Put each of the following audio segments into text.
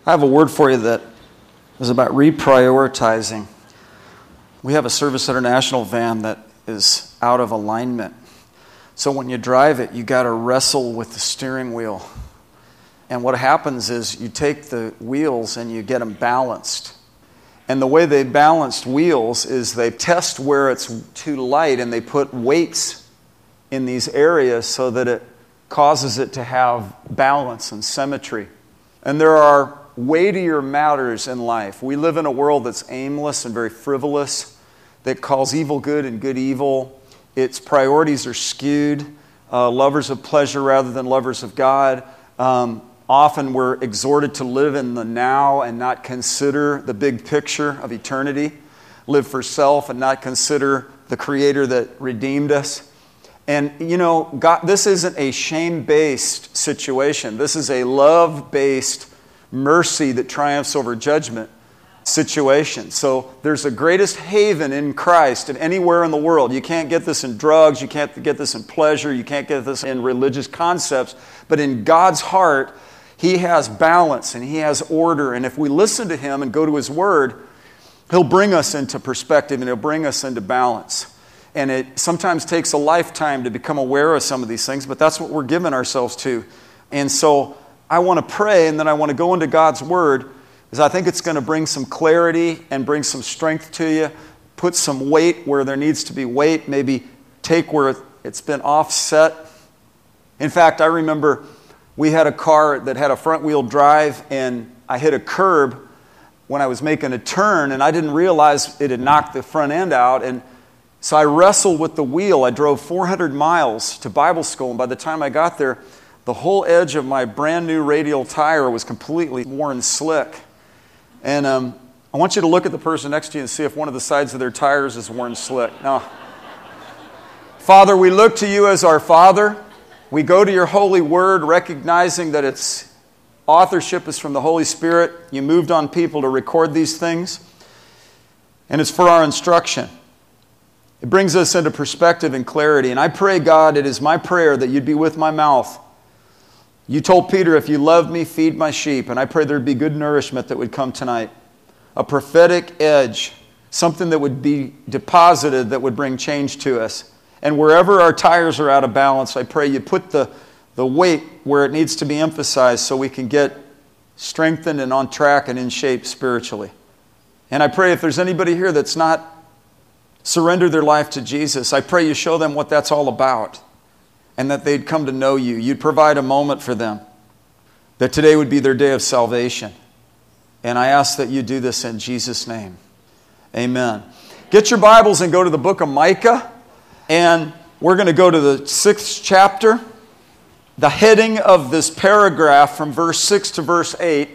I have a word for you that is about reprioritizing. We have a Service International van that is out of alignment. So when you drive it, you got to wrestle with the steering wheel. And what happens is you take the wheels and you get them balanced. And the way they balanced wheels is they test where it's too light and they put weights in these areas so that it causes it to have balance and symmetry. And there are weightier matters in life. We live in a world that's aimless and very frivolous, that calls evil good and good evil. Its priorities are skewed, lovers of pleasure rather than lovers of God. Often we're exhorted to live in the now and not consider the big picture of eternity. Live for self and not consider the Creator that redeemed us. And you know, God, this isn't a shame-based situation. This is a love-based mercy that triumphs over judgment situation. So there's the greatest haven in Christ and anywhere in the world. You can't get this in drugs, you can't get this in pleasure, you can't get this in religious concepts, but in God's heart, He has balance and He has order. And if we listen to Him and go to His Word, He'll bring us into perspective and He'll bring us into balance. And it sometimes takes a lifetime to become aware of some of these things, but that's what we're giving ourselves to. And so I want to pray and then I want to go into God's Word, because I think it's going to bring some clarity and bring some strength to you. Put some weight where there needs to be weight. Maybe take where it's been offset. In fact, I remember we had a car that had a front-wheel drive, and I hit a curb when I was making a turn, and I didn't realize it had knocked the front end out. And so I wrestled with the wheel. I drove 400 miles to Bible school, and by the time I got there, the whole edge of my brand new radial tire was completely worn slick. And I want you to look at the person next to you and see if one of the sides of their tires is worn slick. Now, Father, we look to You as our Father. We go to Your holy word recognizing that its authorship is from the Holy Spirit. You moved on people to record these things. And it's for our instruction. It brings us into perspective and clarity. And I pray, God, it is my prayer that You'd be with my mouth. You told Peter, if you love Me, feed my sheep. And I pray there'd be good nourishment that would come tonight. A prophetic edge. Something that would be deposited that would bring change to us. And wherever our tires are out of balance, I pray You put the weight where it needs to be emphasized so we can get strengthened and on track and in shape spiritually. And I pray if there's anybody here that's not surrendered their life to Jesus, I pray You show them what that's all about. And that they'd come to know You. You'd provide a moment for them. That today would be their day of salvation. And I ask that You do this in Jesus' name. Amen. Get your Bibles and go to the book of Micah. And we're going to go to the 6th chapter. The heading of this paragraph from verse 6 to verse 8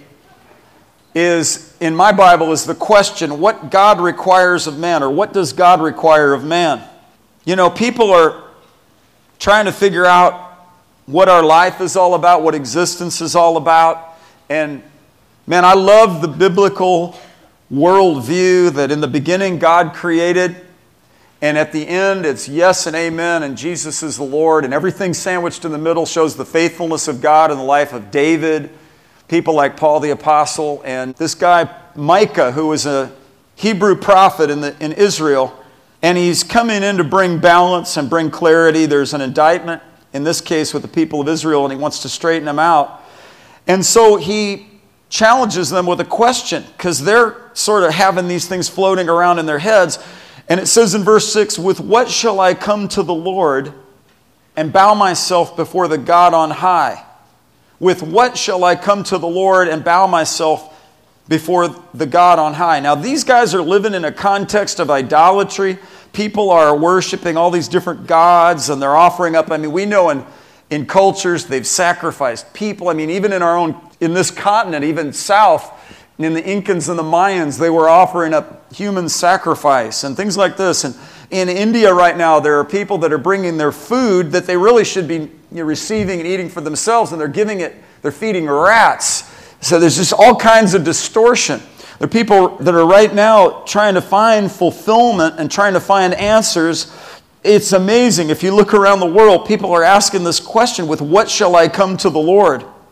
is, in my Bible, is the question, what God requires of man, or what does God require of man? You know, people are trying to figure out what our life is all about, what existence is all about. And man, I love the biblical worldview that in the beginning God created, and at the end it's yes and amen, and Jesus is the Lord, and everything sandwiched in the middle shows the faithfulness of God in the life of David, people like Paul the Apostle, and this guy Micah, who was a Hebrew prophet in Israel. And he's coming in to bring balance and bring clarity. There's an indictment, in this case, with the people of Israel, and he wants to straighten them out. And so he challenges them with a question, because they're sort of having these things floating around in their heads. And it says in verse 6, with what shall I come to the Lord and bow myself before the God on high? With what shall I come to the Lord and bow myself before the God on high? Now, these guys are living in a context of idolatry. People are worshiping all these different gods, and they're offering up. I mean, we know in cultures they've sacrificed people. I mean, even in this continent, even south, in the Incans and the Mayans, they were offering up human sacrifice and things like this. And in India right now, there are people that are bringing their food that they really should be receiving and eating for themselves, and they're feeding rats. So there's just all kinds of distortion. There are people that are right now trying to find fulfillment and trying to find answers. It's amazing. If you look around the world, people are asking this question, with what shall I come to the Lord?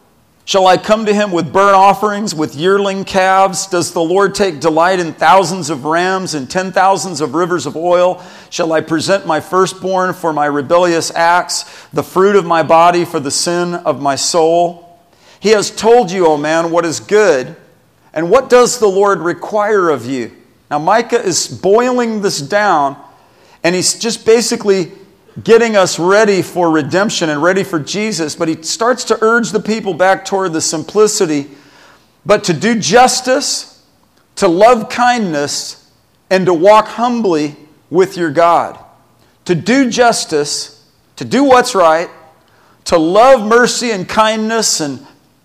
Shall I come to him with burnt offerings, with yearling calves? Does the Lord take delight in thousands of rams and 10,000s of rivers of oil? Shall I present my firstborn for my rebellious acts, the fruit of my body for the sin of my soul? He has told you, O man, what is good, and what does the Lord require of you? Now Micah is boiling this down, and he's just basically getting us ready for redemption and ready for Jesus, but he starts to urge the people back toward the simplicity, but to do justice, to love kindness, and to walk humbly with your God. To do justice, to do what's right, to love mercy and kindness, and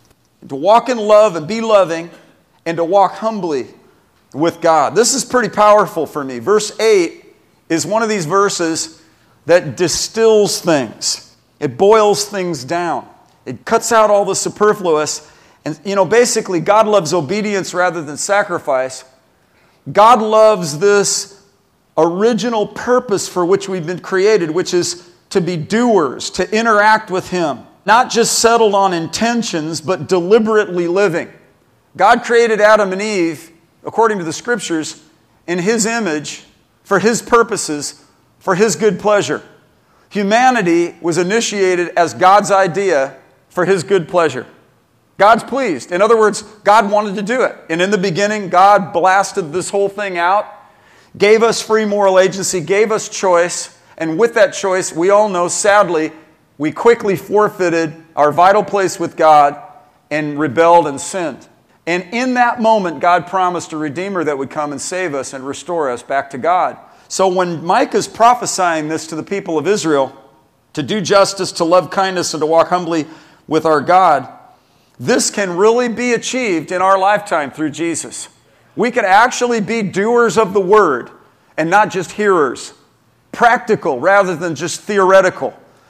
to walk in love and be loving, and to walk humbly with God. This is pretty powerful for me. Verse 8 is one of these verses that distills things. It boils things down. It cuts out all the superfluous. And, basically, God loves obedience rather than sacrifice. God loves this original purpose for which we've been created, which is to be doers, to interact with Him. Not just settled on intentions, but deliberately living. God created Adam and Eve, according to the Scriptures, in His image, for His purposes, for His good pleasure. Humanity was initiated as God's idea for His good pleasure. God's pleased. In other words, God wanted to do it. And in the beginning, God blasted this whole thing out, gave us free moral agency, gave us choice, and with that choice, we all know, sadly, we quickly forfeited our vital place with God and rebelled and sinned. And in that moment, God promised a Redeemer that would come and save us and restore us back to God. So when Micah's prophesying this to the people of Israel, to do justice, to love kindness, and to walk humbly with our God, this can really be achieved in our lifetime through Jesus. We can actually be doers of the Word and not just hearers. Practical rather than just theoretical.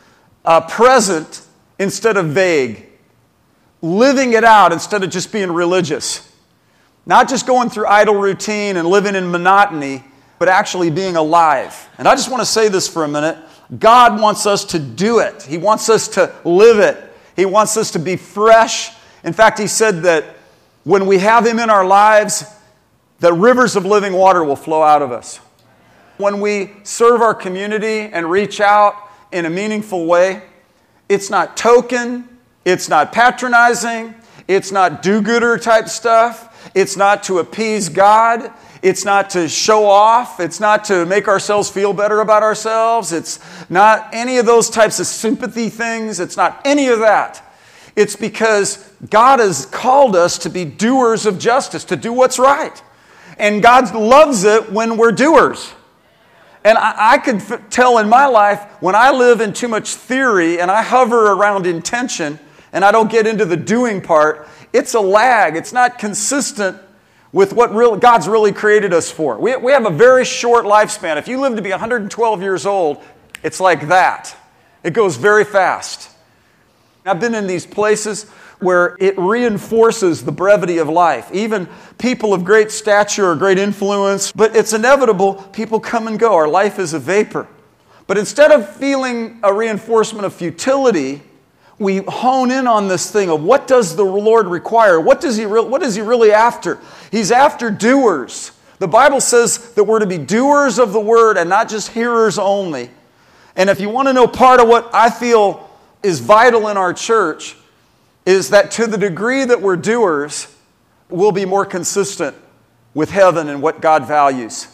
Present instead of vague. Living it out instead of just being religious. Not just going through idle routine and living in monotony, but actually being alive. And I just want to say this for a minute. God wants us to do it. He wants us to live it. He wants us to be fresh. In fact, He said that when we have Him in our lives, the rivers of living water will flow out of us. When we serve our community and reach out in a meaningful way, it's not token, it's not patronizing, it's not do-gooder type stuff, it's not to appease God, it's not to show off, it's not to make ourselves feel better about ourselves, it's not any of those types of sympathy things, it's not any of that. It's because God has called us to be doers of justice, to do what's right. And God loves it when we're doers. And I could tell in my life, when I live in too much theory and I hover around intention and I don't get into the doing part, it's a lag. It's not consistent with what God's really created us for. We have a very short lifespan. If you live to be 112 years old, it's like that. It goes very fast. I've been in these places where it reinforces the brevity of life. Even people of great stature or great influence, but it's inevitable, people come and go. Our life is a vapor. But instead of feeling a reinforcement of futility, we hone in on this thing of what does the Lord require? What is He really after? He's after doers. The Bible says that we're to be doers of the Word and not just hearers only. And if you want to know part of what I feel is vital in our church, is that to the degree that we're doers, we'll be more consistent with heaven and what God values.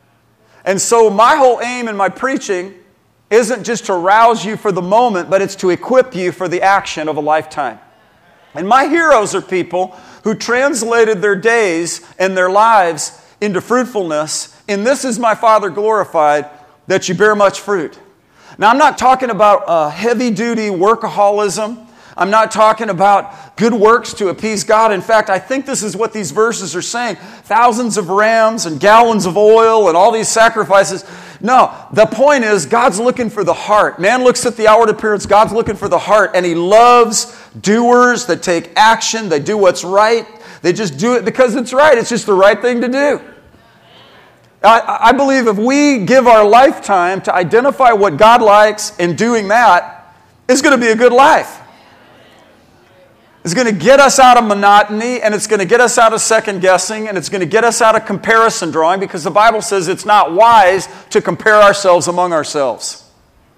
And so my whole aim in my preaching isn't just to rouse you for the moment, but it's to equip you for the action of a lifetime. And my heroes are people who translated their days and their lives into fruitfulness. And this is my Father glorified, that you bear much fruit. Now, I'm not talking about heavy-duty workaholism. I'm not talking about good works to appease God. In fact, I think this is what these verses are saying. Thousands of rams and gallons of oil and all these sacrifices. No, the point is God's looking for the heart. Man looks at the outward appearance. God's looking for the heart. And He loves doers that take action. They do what's right. They just do it because it's right. It's just the right thing to do. I believe if we give our lifetime to identify what God likes and doing that, it's going to be a good life. It's going to get us out of monotony, and it's going to get us out of second guessing, and it's going to get us out of comparison drawing, because the Bible says it's not wise to compare ourselves among ourselves.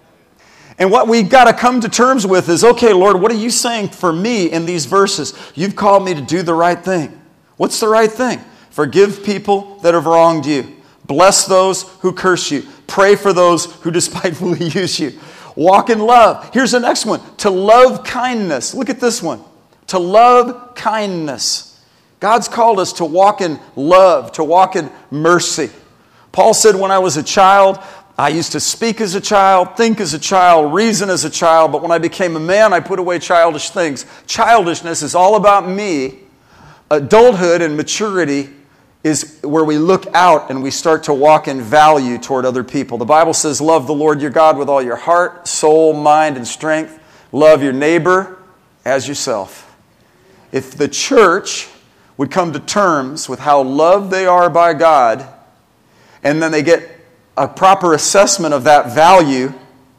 And what we've got to come to terms with is, okay, Lord, what are you saying for me in these verses? You've called me to do the right thing. What's the right thing? Forgive people that have wronged you. Bless those who curse you. Pray for those who despitefully use you. Walk in love. Here's the next one. To love kindness. Look at this one. To love kindness. God's called us to walk in love, to walk in mercy. Paul said, when I was a child, I used to speak as a child, think as a child, reason as a child, but when I became a man, I put away childish things. Childishness is all about me. Adulthood and maturity is where we look out and we start to walk in value toward other people. The Bible says, love the Lord your God with all your heart, soul, mind, and strength. Love your neighbor as yourself. If the church would come to terms with how loved they are by God, and then they get a proper assessment of that value,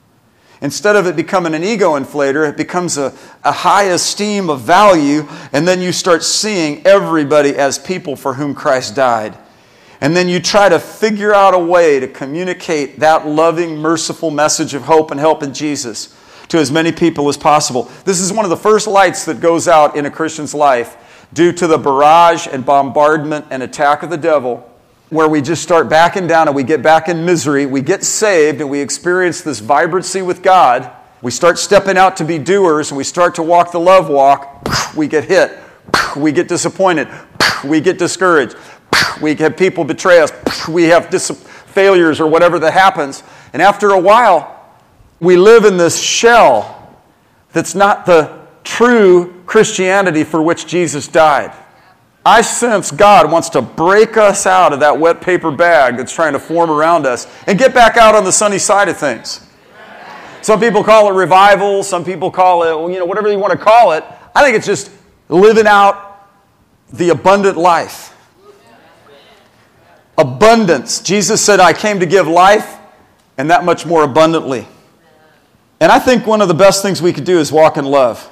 instead of it becoming an ego inflator, it becomes a high esteem of value, and then you start seeing everybody as people for whom Christ died. And then you try to figure out a way to communicate that loving, merciful message of hope and help in Jesus to as many people as possible. This is one of the first lights that goes out in a Christian's life due to the barrage and bombardment and attack of the devil, where we just start backing down and we get back in misery. We get saved and we experience this vibrancy with God. We start stepping out to be doers and we start to walk the love walk. We get hit. We get disappointed. We get discouraged. We have people betray us. We have failures or whatever that happens. And after a while, we live in this shell that's not the true Christianity for which Jesus died. I sense God wants to break us out of that wet paper bag that's trying to form around us and get back out on the sunny side of things. Some people call it revival. Some people call it, whatever you want to call it. I think it's just living out the abundant life. Abundance. Jesus said, I came to give life and that much more abundantly. And I think one of the best things we could do is walk in love.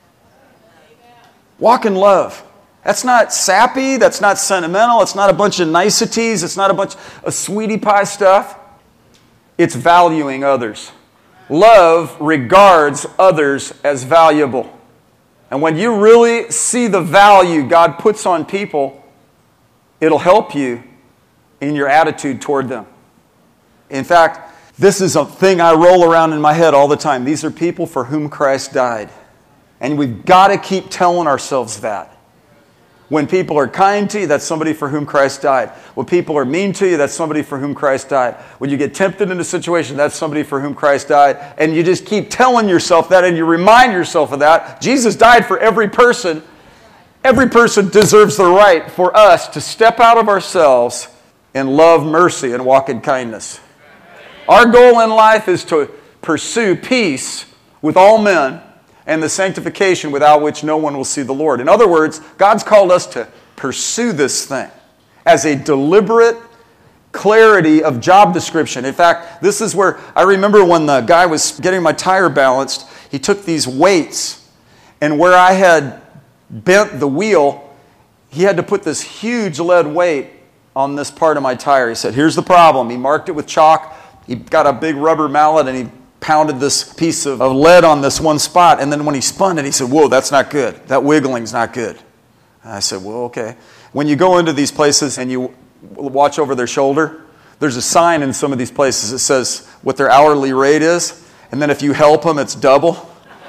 Walk in love. That's not sappy. That's not sentimental. It's not a bunch of niceties. It's not a bunch of sweetie pie stuff. It's valuing others. Love regards others as valuable. And when you really see the value God puts on people, it'll help you in your attitude toward them. In fact, this is a thing I roll around in my head all the time. These are people for whom Christ died. And we've got to keep telling ourselves that. When people are kind to you, that's somebody for whom Christ died. When people are mean to you, that's somebody for whom Christ died. When you get tempted in a situation, that's somebody for whom Christ died. And you just keep telling yourself that and you remind yourself of that. Jesus died for every person. Every person deserves the right for us to step out of ourselves and love mercy and walk in kindness. Our goal in life is to pursue peace with all men and the sanctification without which no one will see the Lord. In other words, God's called us to pursue this thing as a deliberate clarity of job description. In fact, this is where I remember when the guy was getting my tire balanced, he took these weights, and where I had bent the wheel, he had to put this huge lead weight on this part of my tire. He said, here's the problem. He marked it with chalk. He got a big rubber mallet and he pounded this piece of lead on this one spot. And then when he spun it, he said, whoa, that's not good. That wiggling's not good. And I said, well, okay. When you go into these places and you watch over their shoulder, there's a sign in some of these places that says what their hourly rate is. And then if you help them, it's double.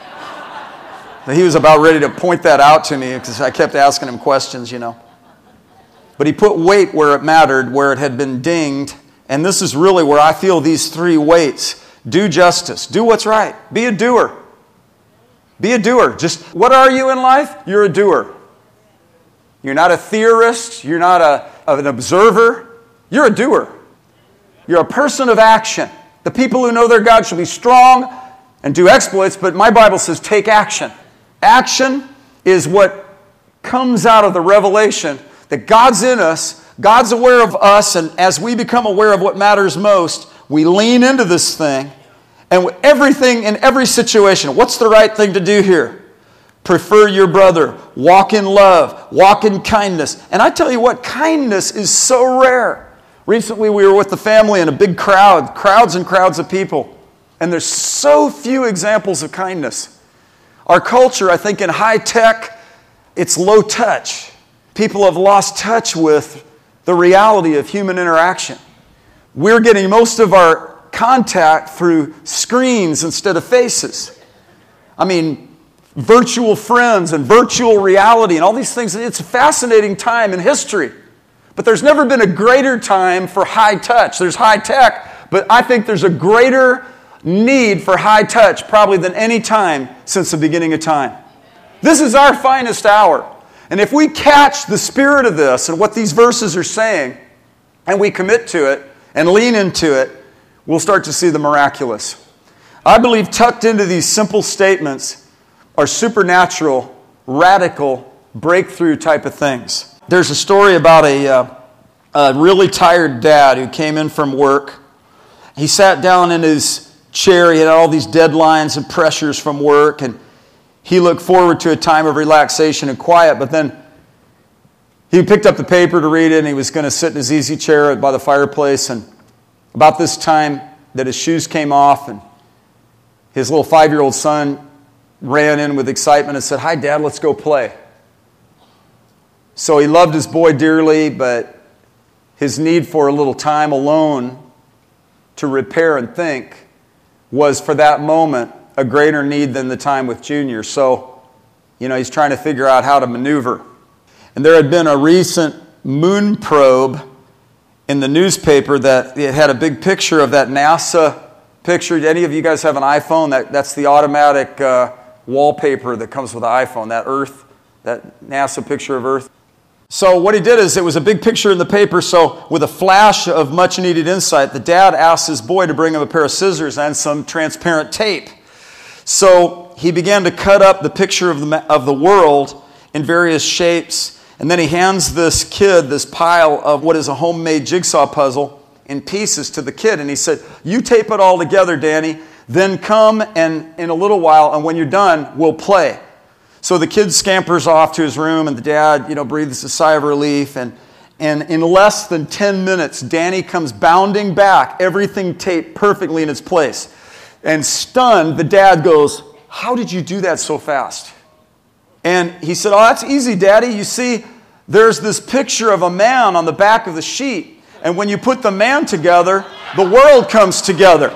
He was about ready to point that out to me because I kept asking him questions, But he put weight where it mattered, where it had been dinged. And this is really where I feel these three weights. Do justice. Do what's right. Be a doer. Be a doer. Just, what are you in life? You're a doer. You're not a theorist. You're not an observer. You're a doer. You're a person of action. The people who know their God shall be strong and do exploits, but my Bible says take action. Action is what comes out of the revelation that God's in us, God's aware of us, and as we become aware of what matters most, we lean into this thing, and everything in every situation, what's the right thing to do here? prefer your brother, walk in love, walk in kindness. And I tell you what, kindness is so rare. Recently we were with the family in a big crowd, crowds and crowds of people. And there's so few examples of kindness. Our culture, I think in high tech, it's low touch. People have lost touch with the reality of human interaction. We're getting most of our contact through screens instead of faces. I mean, virtual friends and virtual reality and all these things. It's a fascinating time in history. But there's never been a greater time for high touch. There's high tech, but I think there's a greater need for high touch probably than any time since the beginning of time. This is our finest hour. And if we catch the spirit of this and what these verses are saying, and we commit to it and lean into it, we'll start to see the miraculous. I believe tucked into these simple statements are supernatural, radical, breakthrough type of things. There's a story about a really tired dad who came in from work. He sat down in his chair. He had all these deadlines and pressures from work, and he looked forward to a time of relaxation and quiet, but then he picked up the paper to read it, and he was going to sit in his easy chair by the fireplace. And about this time that his shoes came off, and his little 5-year-old son ran in with excitement and said, "Hi, Dad, let's go play." So he loved his boy dearly, but his need for a little time alone to repair and think was, for that moment, a greater need than the time with Junior. So, he's trying to figure out how to maneuver. And there had been a recent moon probe in the newspaper that it had a big picture of that NASA picture. Any of you guys have an iPhone? That's the automatic wallpaper that comes with the iPhone, that NASA picture of Earth. So what he did is, it was a big picture in the paper, so with a flash of much needed insight, the dad asked his boy to bring him a pair of scissors and some transparent tape. So he began to cut up the picture of the world in various shapes, and then he hands this kid this pile of what is a homemade jigsaw puzzle in pieces to the kid, and he said, "You tape it all together, Danny, then come and in a little while, and when you're done, we'll play." So the kid scampers off to his room, and the dad, breathes a sigh of relief, and in less than 10 minutes, Danny comes bounding back, everything taped perfectly in its place. And stunned, the dad goes, "How did you do that so fast?" And he said, "Oh, that's easy, Daddy. You see, there's this picture of a man on the back of the sheet. And when you put the man together, the world comes together."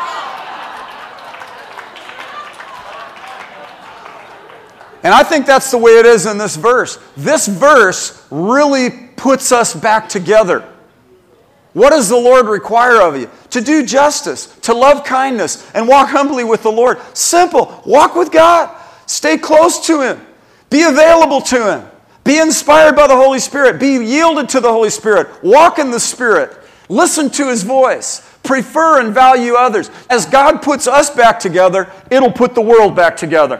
And I think that's the way it is in this verse. This verse really puts us back together. What does the Lord require of you? To do justice, to love kindness, and walk humbly with the Lord. Simple. Walk with God. Stay close to Him. Be available to Him. Be inspired by the Holy Spirit. Be yielded to the Holy Spirit. Walk in the Spirit. Listen to His voice. Prefer and value others. As God puts us back together, it'll put the world back together.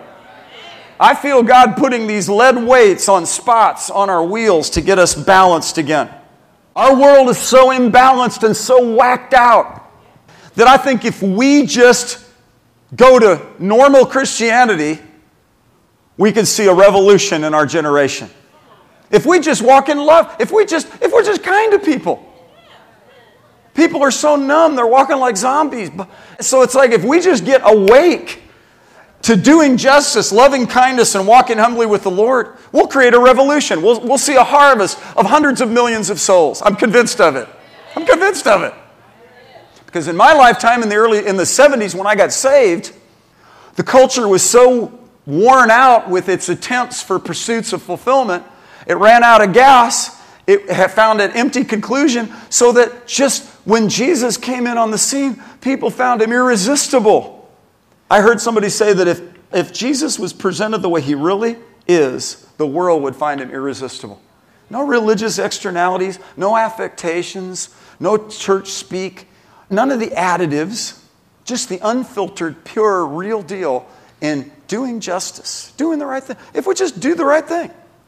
I feel God putting these lead weights on spots on our wheels to get us balanced again. Our world is so imbalanced and so whacked out that I think if we just go to normal Christianity, we can see a revolution in our generation. If we just walk in love, if we're just kind to people. People are so numb, they're walking like zombies. So it's like if we just get awake to doing justice, loving kindness, and walking humbly with the Lord, we'll create a revolution. We'll see a harvest of hundreds of millions of souls. I'm convinced of it. I'm convinced of it. Because in my lifetime, in the 70s, when I got saved, the culture was so worn out with its attempts for pursuits of fulfillment, it ran out of gas. It had found an empty conclusion, so that just when Jesus came in on the scene, people found Him irresistible. I heard somebody say that if Jesus was presented the way He really is, the world would find Him irresistible. No religious externalities, no affectations, no church speak, none of the additives, just the unfiltered, pure, real deal in doing justice, doing the right thing. If we just do the right thing.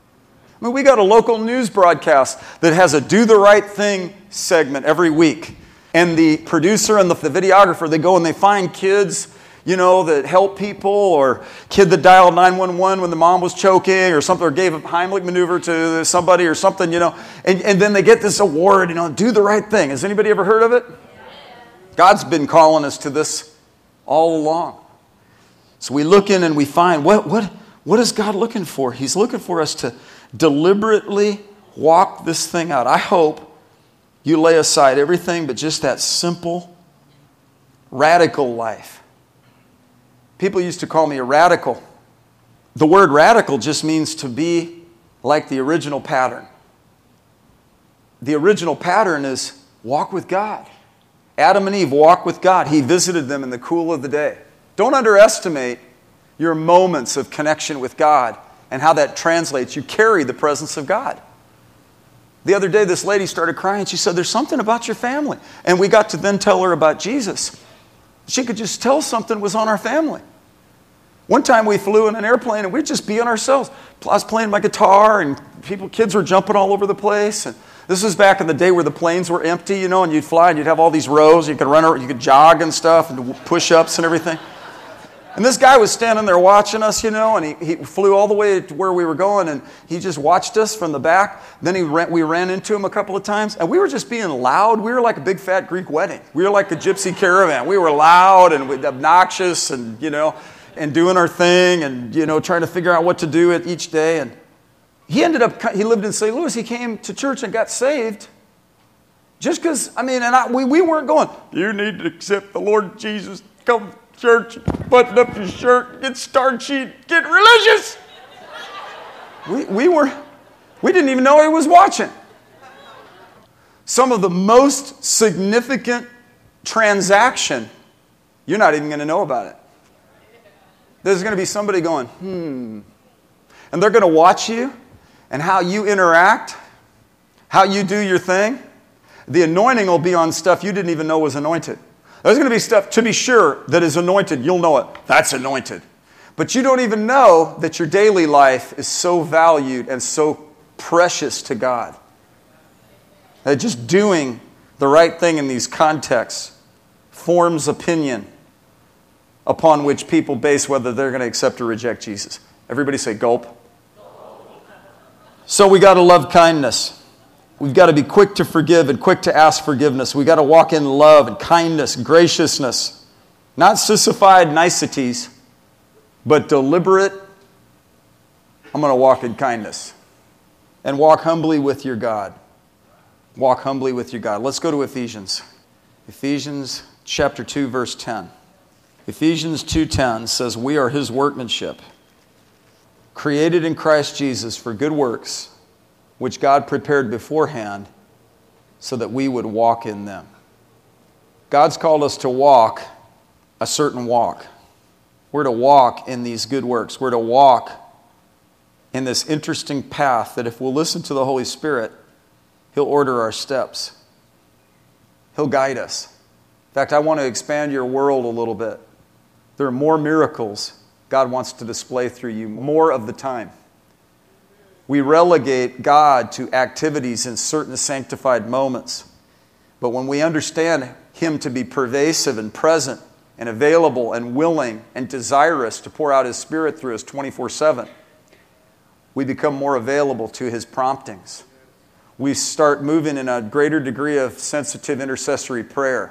I mean, we got a local news broadcast that has a Do the Right Thing segment every week. And the producer and the videographer, they go and they find kids, that helped people, or kid that dialed 911 when the mom was choking or something, or gave a Heimlich maneuver to somebody or something, and then they get this award, do the right thing. Has anybody ever heard of it? God's been calling us to this all along. So we look in and we find, what is God looking for? He's looking for us to deliberately walk this thing out. I hope you lay aside everything but just that simple, radical life. People used to call me a radical. The word radical just means to be like the original pattern. The original pattern is walk with God. Adam and Eve walk with God. He visited them in the cool of the day. Don't underestimate your moments of connection with God and how that translates. You carry the presence of God. The other day, this lady started crying. She said, there's something about your family. And we got to then tell her about Jesus. She could just tell something was on our family. One time we flew in an airplane and we'd just be on ourselves. I was playing my guitar and kids were jumping all over the place. And this was back in the day where the planes were empty, and you'd fly and you'd have all these rows. You could run, you could jog and stuff and push-ups and everything. And this guy was standing there watching us, and he flew all the way to where we were going, and he just watched us from the back. Then we ran into him a couple of times, and we were just being loud. We were like a big fat Greek wedding. We were like a gypsy caravan. We were loud and obnoxious and, and doing our thing and, trying to figure out what to do each day. And he lived in St. Louis. He came to church and got saved just because, we weren't going, you need to accept the Lord Jesus, come to church, button up your shirt, get star sheet, get religious. We didn't even know he was watching. Some of the most significant transaction, you're not even going to know about it. There's going to be somebody going, and they're going to watch you and how you interact, how you do your thing. The anointing will be on stuff you didn't even know was anointed. There's going to be stuff, to be sure, that is anointed. You'll know it. That's anointed. But you don't even know that your daily life is so valued and so precious to God. That just doing the right thing in these contexts forms opinion upon which people base whether they're going to accept or reject Jesus. Everybody say gulp. So we got to love kindness. We've got to be quick to forgive and quick to ask forgiveness. We've got to walk in love and kindness, graciousness. Not sissified niceties, but deliberate, I'm going to walk in kindness. And walk humbly with your God. Walk humbly with your God. Let's go to Ephesians. Ephesians chapter 2, verse 10. Ephesians 2:10 says, we are His workmanship, created in Christ Jesus for good works, which God prepared beforehand so that we would walk in them. God's called us to walk a certain walk. We're to walk in these good works. We're to walk in this interesting path that if we'll listen to the Holy Spirit, He'll order our steps. He'll guide us. In fact, I want to expand your world a little bit. There are more miracles God wants to display through you more of the time. We relegate God to activities in certain sanctified moments. But when we understand Him to be pervasive and present and available and willing and desirous to pour out His Spirit through us 24/7, we become more available to His promptings. We start moving in a greater degree of sensitive intercessory prayer.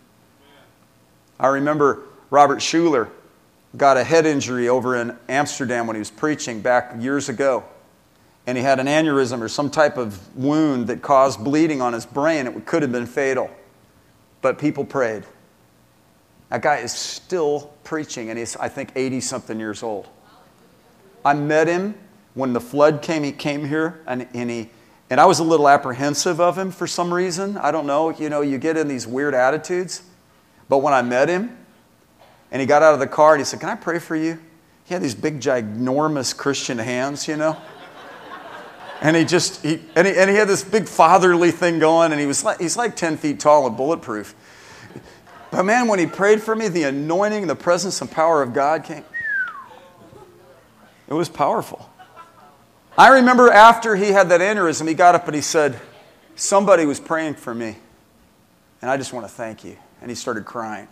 I remember Robert Schuller got a head injury over in Amsterdam when he was preaching back years ago. And he had an aneurysm or some type of wound that caused bleeding on his brain. It could have been fatal. But people prayed. That guy is still preaching, and he's, I think, 80-something years old. I met him when the flood came. He came here, and I was a little apprehensive of him for some reason. I don't know. You get in these weird attitudes. But when I met him, and he got out of the car, and he said, can I pray for you? He had these big, ginormous Christian hands, And he had this big fatherly thing going, and he's like 10 feet tall and bulletproof. But man, when he prayed for me, the anointing, the presence and power of God came. It was powerful. I remember after he had that aneurysm, he got up and he said, somebody was praying for me, and I just want to thank you. And he started crying.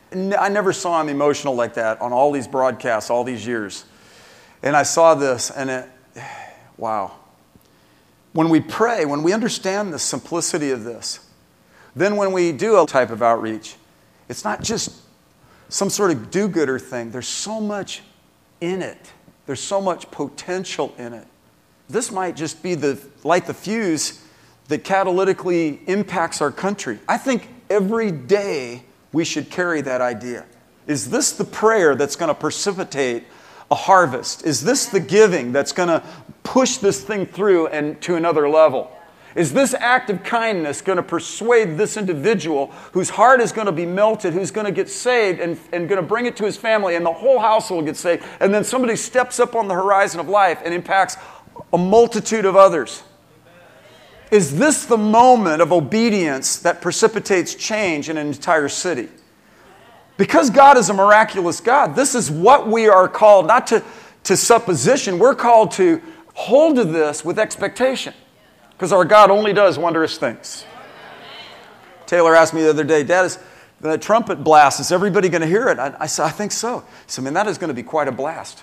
I never saw him emotional like that on all these broadcasts, all these years. And I saw this, and wow. When we pray, when we understand the simplicity of this, then when we do a type of outreach, it's not just some sort of do-gooder thing. There's so much in it. There's so much potential in it. This might just be light the fuse that catalytically impacts our country. I think every day we should carry that idea. Is this the prayer that's going to precipitate a harvest? Is this the giving that's going to push this thing through and to another level? Is this act of kindness going to persuade this individual whose heart is going to be melted, who's going to get saved and going to bring it to his family, and the whole household gets saved, and then somebody steps up on the horizon of life and impacts a multitude of others? Is this the moment of obedience that precipitates change in an entire city? Because God is a miraculous God, this is what we are called, not to supposition. We're called to hold to this with expectation. Because our God only does wondrous things. Taylor asked me the other day, Dad, is the trumpet blast, is everybody going to hear it? I said, I think so. He said, man, that is going to be quite a blast.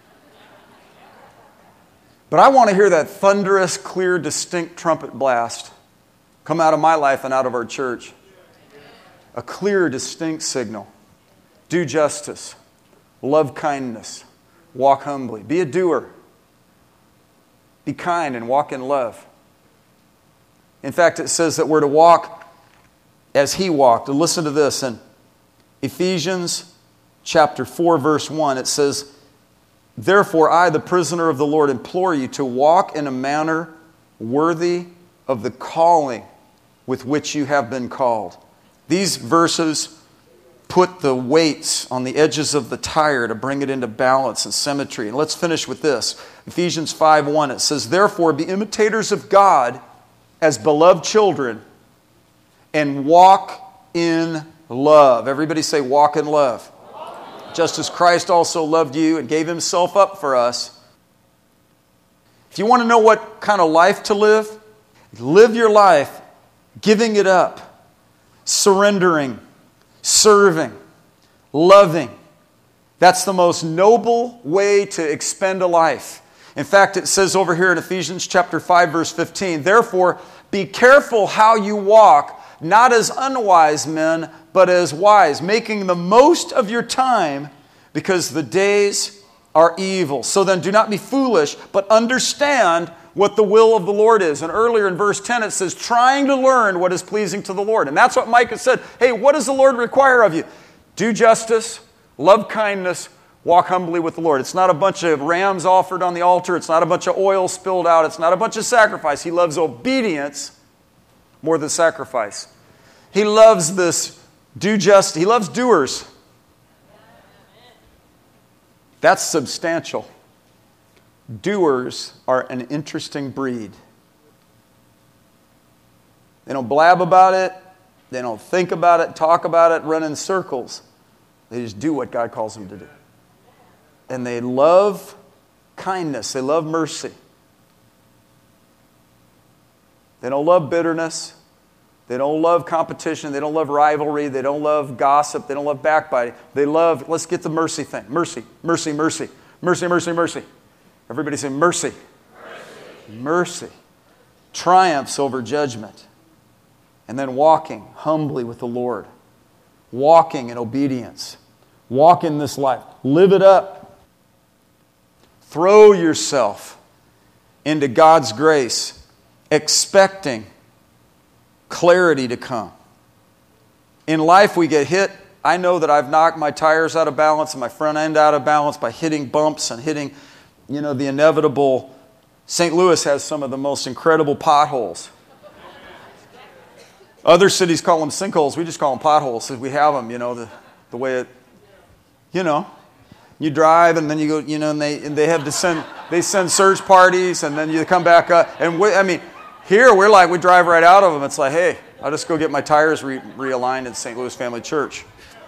But I want to hear that thunderous, clear, distinct trumpet blast come out of my life and out of our church. A clear, distinct signal. Do justice. Love kindness. Walk humbly. Be a doer. Be kind and walk in love. In fact, it says that we're to walk as He walked. And listen to this. In Ephesians chapter 4, verse 1, it says, therefore, I, the prisoner of the Lord, implore you to walk in a manner worthy of the calling with which you have been called. These verses put the weights on the edges of the tire to bring it into balance and symmetry. And let's finish with this. Ephesians 5:1, it says, therefore, be imitators of God as beloved children and walk in love. Everybody say, walk in love. Just as Christ also loved you and gave Himself up for us. If you want to know what kind of life to live your life giving it up, surrendering, serving, loving. That's the most noble way to expend a life. In fact, it says over here in Ephesians chapter 5, verse 15, therefore, be careful how you walk, not as unwise men, but as wise, making the most of your time, because the days are evil. So then do not be foolish, but understand what the will of the Lord is. And earlier in verse 10 it says, trying to learn what is pleasing to the Lord. And that's what Micah said. Hey, what does the Lord require of you? Do justice, love kindness, walk humbly with the Lord. It's not a bunch of rams offered on the altar. It's not a bunch of oil spilled out. It's not a bunch of sacrifice. He loves obedience more than sacrifice. He loves this he loves doers. That's substantial. Doers are an interesting breed. They don't blab about it. They don't think about it, talk about it, run in circles. They just do what God calls them to do. And they love kindness. They love mercy. They don't love bitterness. They don't love competition. They don't love rivalry. They don't love gossip. They don't love backbiting. They love, let's get the mercy thing. Mercy, mercy, mercy. Mercy, mercy, mercy. Everybody say mercy. Mercy. Mercy triumphs over judgment. And then walking humbly with the Lord. Walking in obedience. Walk in this life. Live it up. Throw yourself into God's grace, expecting clarity to come. In life we get hit. I know that I've knocked my tires out of balance and my front end out of balance by hitting bumps and hitting, the inevitable. St. Louis has some of the most incredible potholes. Other cities call them sinkholes. We just call them potholes because we have them, the way it, You drive and then you go, and they have to send search parties and then you come back up. And here we're like, we drive right out of them. It's like, hey, I'll just go get my tires realigned at St. Louis Family Church.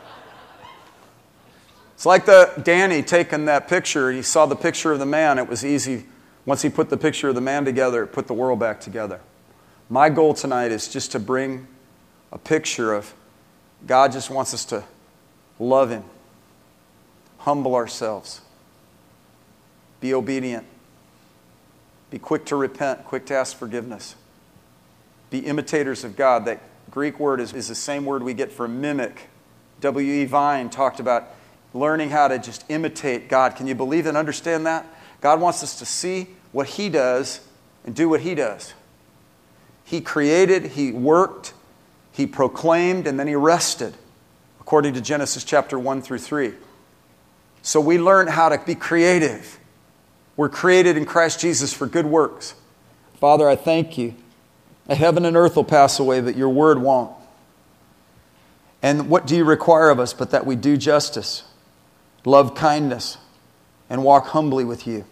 It's like Danny taking that picture. He saw the picture of the man. It was easy. Once he put the picture of the man together, it put the world back together. My goal tonight is just to bring a picture of God just wants us to love Him, humble ourselves, be obedient, be quick to repent, quick to ask forgiveness, be imitators of God. That Greek word is the same word we get for mimic. W.E. Vine talked about learning how to just imitate God. Can you believe and understand that? God wants us to see what He does and do what He does. He created, He worked, He proclaimed, and then He rested, according to Genesis chapter 1 through 3. So we learn how to be creative. We're created in Christ Jesus for good works. Father, I thank You. Heaven and earth will pass away, but Your word won't. And what do You require of us but that we do justice, love kindness, and walk humbly with You?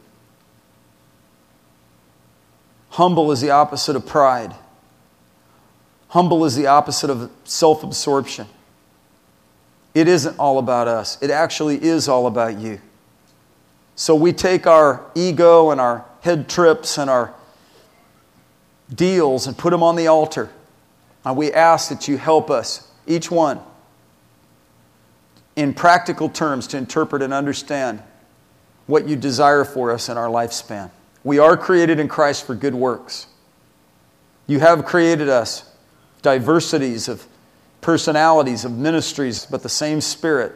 Humble is the opposite of pride. Humble is the opposite of self-absorption. It isn't all about us. It actually is all about You. So we take our ego and our head trips and our deals and put them on the altar. And we ask that You help us, each one, in practical terms to interpret and understand what You desire for us in our lifespan. We are created in Christ for good works. You have created us diversities of personalities, of ministries, but the same Spirit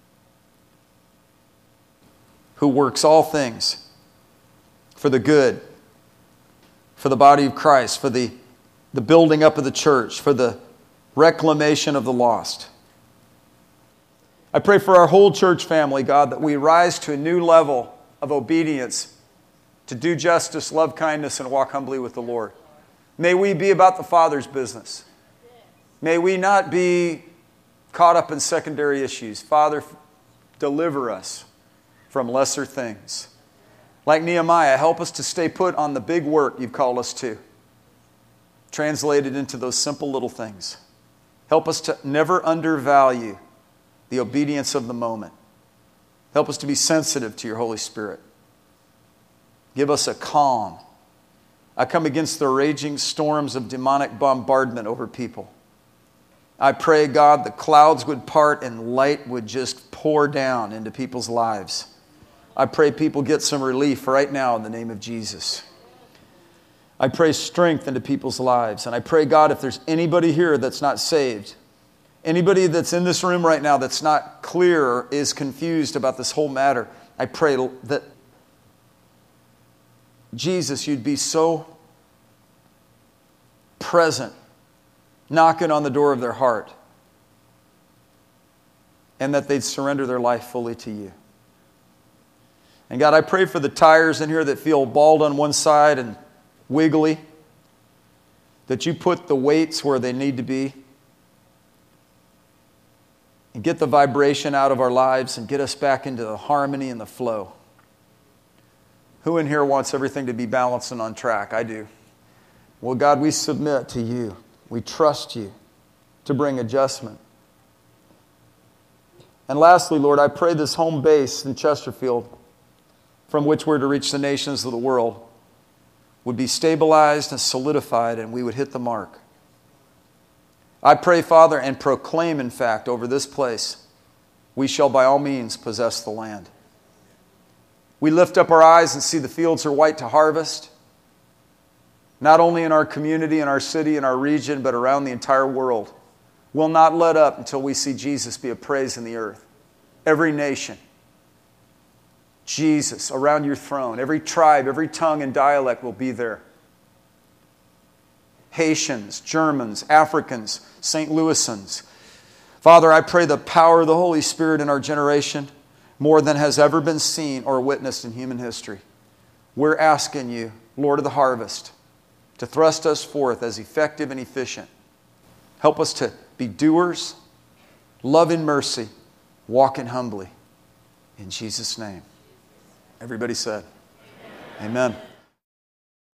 who works all things for the good, for the body of Christ, for the building up of the church, for the reclamation of the lost. I pray for our whole church family, God, that we rise to a new level of obedience to do justice, love kindness, and walk humbly with the Lord. May we be about the Father's business. May we not be caught up in secondary issues. Father, deliver us from lesser things. Like Nehemiah, help us to stay put on the big work You've called us to. Translated into those simple little things. Help us to never undervalue the obedience of the moment. Help us to be sensitive to Your Holy Spirit. Give us a calm. I come against the raging storms of demonic bombardment over people. I pray, God, the clouds would part and light would just pour down into people's lives. I pray people get some relief right now in the name of Jesus. I pray strength into people's lives. And I pray, God, if there's anybody here that's not saved, anybody that's in this room right now that's not clear or is confused about this whole matter, I pray that Jesus, You'd be so present, knocking on the door of their heart, and that they'd surrender their life fully to You. And God, I pray for the tires in here that feel bald on one side and wiggly, that You put the weights where they need to be, and get the vibration out of our lives and get us back into the harmony and the flow. Who in here wants everything to be balanced and on track? I do. Well, God, we submit to You. We trust You to bring adjustment. And lastly, Lord, I pray this home base in Chesterfield, from which we're to reach the nations of the world, would be stabilized and solidified, and we would hit the mark. I pray, Father, and proclaim, in fact, over this place, we shall by all means possess the land. We lift up our eyes and see the fields are white to harvest, not only in our community, in our city, in our region, but around the entire world. We'll not let up until we see Jesus be appraised in the earth. Every nation, Jesus around Your throne. Every tribe, every tongue and dialect will be there. Haitians, Germans, Africans, St. Louisans. Father, I pray the power of the Holy Spirit in our generation, more than has ever been seen or witnessed in human history. We're asking You, Lord of the harvest, to thrust us forth as effective and efficient. Help us to be doers, love in mercy, walking humbly. In Jesus' name. Everybody said, Amen.